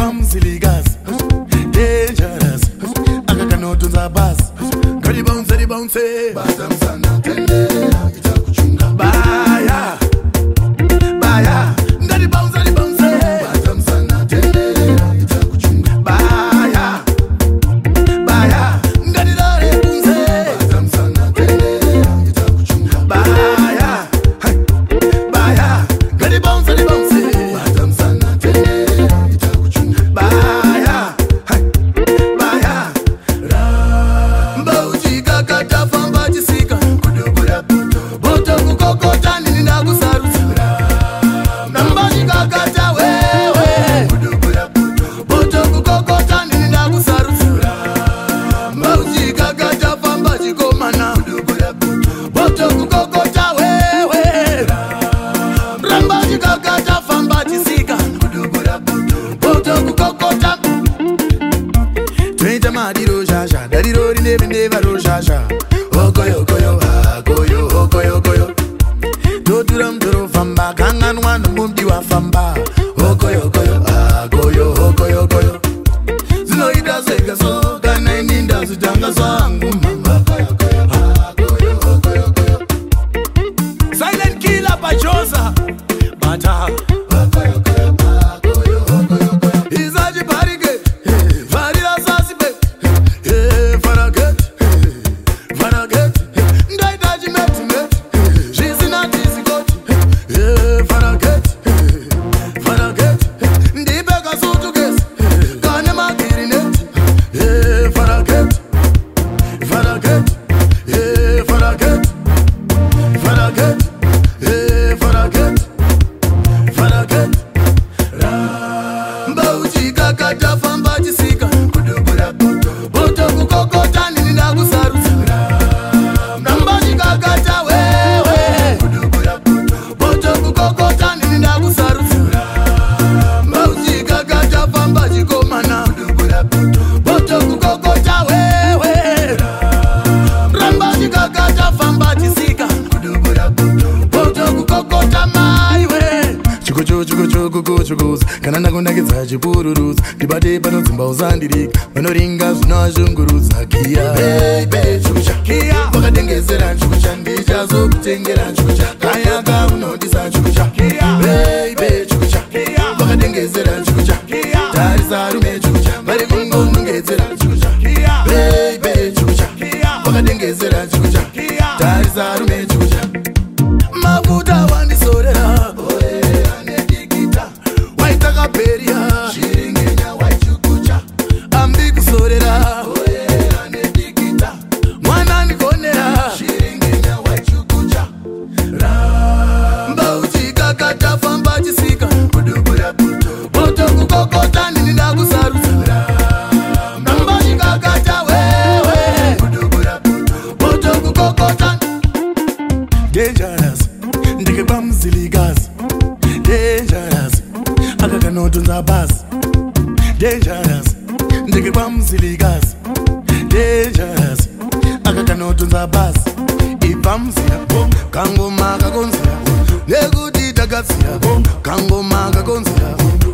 ndekepamzilikazi dangerous akakanotunza basi ngati bounce bounce batamsana tendera itakuchunga baya baya ngati bounce bounce batamsana tendera itakuchunga baya baya ngati dare bunze batamsana tendera itakuchunga baya baya ngati bounce bounce batamsana tendera itakuchunga baya baya mbauchi kakata famba chisika kudubura boto kukokota nini ndakusarutsa nambachi kakata wewe kudubura boto kukokota nini ndakusarutsa mbauchi kakata famba chikomana kudubura boto kukokota wewe rambachi kakata famba chisika kudubura boto kukokota Twenty madiro shasha, dadiro rinebe neva ro shasha. Okoyo koyo akoyo okoyo koyo. Toturam toro famba, kangan wan mumti wa famba. Okoyo koyo akoyo okoyo koyo. Zino ida sega so, kana ininda zitanga zangu mama. Okoyo koyo akoyo okoyo koyo. Silent killer pachosa, bata. Okoyo koyo akoyo okoyo koyo. Izaji parike, varira sasi. Kana nakunakidza chipururudza ndibate panodzimba uzandirika vanoringa zvinozvungurudza kiya baby chukucha kiya wakatengezera chukucha ndichazokutengera chukucha kayaka unodisa chukucha kiya baby chukucha kiya wakatengezera chukucha kiya tarisa rume chukucha vari kungonongedzera chukucha kiya baby chukucha kiya wakatengezera chukucha kiya tarisa rume chukucha mafuta wandisorera peria shiringenya wachukucha ambi kusorera oera nedikita mwana nikonera shiringenya wachukucha mbauchi kakata famba chisika kudubura boto kukokota nini ndakusarutsa nambachi kakata wewe kudubura boto kukokota dangerous ndikepamzilikazi dangerous akakanotunza basi dangerous ndikepamzilikazi dangerous akakanotunza basi ipamzira kangoma kakonzira nekuti takatsira kangoma kakonzira